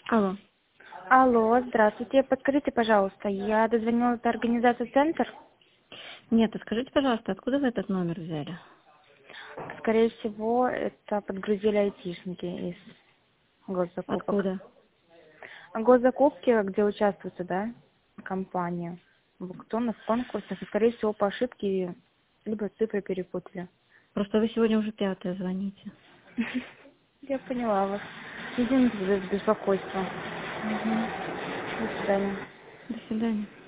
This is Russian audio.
Алло. Алло, здравствуйте. Подскажите, пожалуйста, я дозвонилась до организации «Центр». Нет, а скажите, пожалуйста, откуда вы этот номер взяли? Скорее всего, это подгрузили айтишники из госзакупок. Откуда? Госзакупки, где участвует, да, компания. В аукционных конкурсах, и, скорее всего, по ошибке либо цифры перепутали. Просто вы сегодня уже пятая звоните. Я поняла вас. Извините за беспокойство. Угу. До свидания. До свидания.